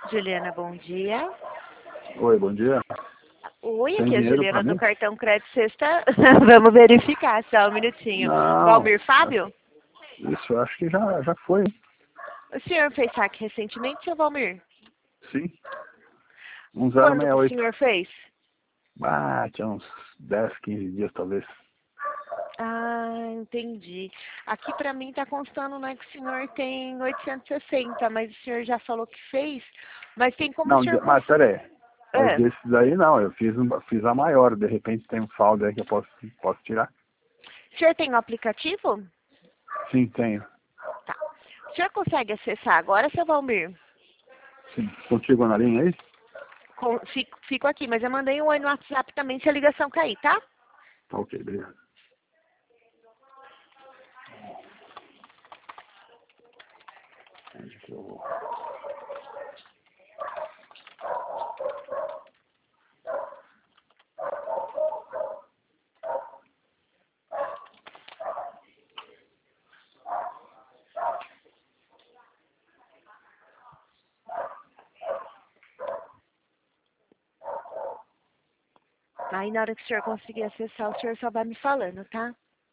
Juliana, bom dia. Oi, bom dia. Oi, Tem aqui é a dinheiro pra Juliana do mim? Cartão Crédito Sexta. Vamos verificar, só um minutinho. Não, Valmir Fábio? isso eu acho que já foi, hein? O senhor fez saque recentemente, seu Valmir? Sim. Quando que o 1068. senhor fez? Tinha uns 10, 15 dias talvez. Ah, entendi. Aqui pra mim tá constando, né, que o senhor tem 860, mas o senhor já falou que fez. Mas tem como o Não, senhor... mas pera aí. Mas Ah, desses aí não, eu fiz a maior, de repente tem um saldo aí que eu posso tirar. o senhor tem o aplicativo? Sim, tenho. Tá. O senhor consegue acessar agora, seu Valmir? Sim. Contigo na linha aí? Fico aqui, mas eu mandei um oi no WhatsApp também se a ligação cair, tá? Tá ok, obrigado. Onde que eu vou? Aí na hora que o senhor conseguir acessar, o senhor só vai me falando, tá?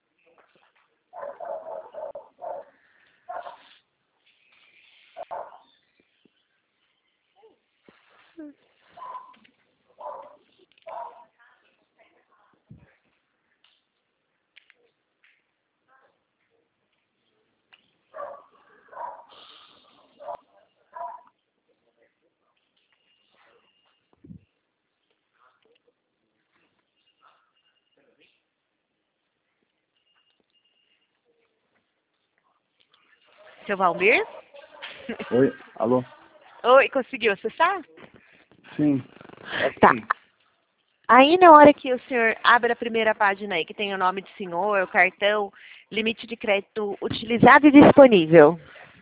Seu Valmir? Oi, alô? Oi, conseguiu acessar? Sim. Acho que Tá. sim. Aí na hora que o senhor abre a primeira página aí, que tem o nome do senhor, o cartão, limite de crédito utilizado e disponível.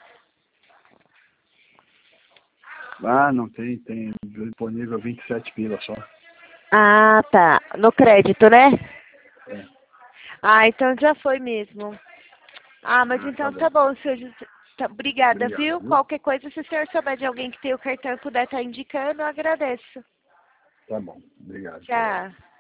Não tem disponível 27 pila só. Ah, tá. No crédito, né? É. Ah, então já foi mesmo. Ah, mas Tá então bom. tá bom, senhor. Obrigada, Obrigado, viu? viu? Qualquer coisa, se o senhor souber de alguém que tem o cartão e puder estar indicando, eu agradeço. Tá bom. Obrigado. Tchau. Tchau.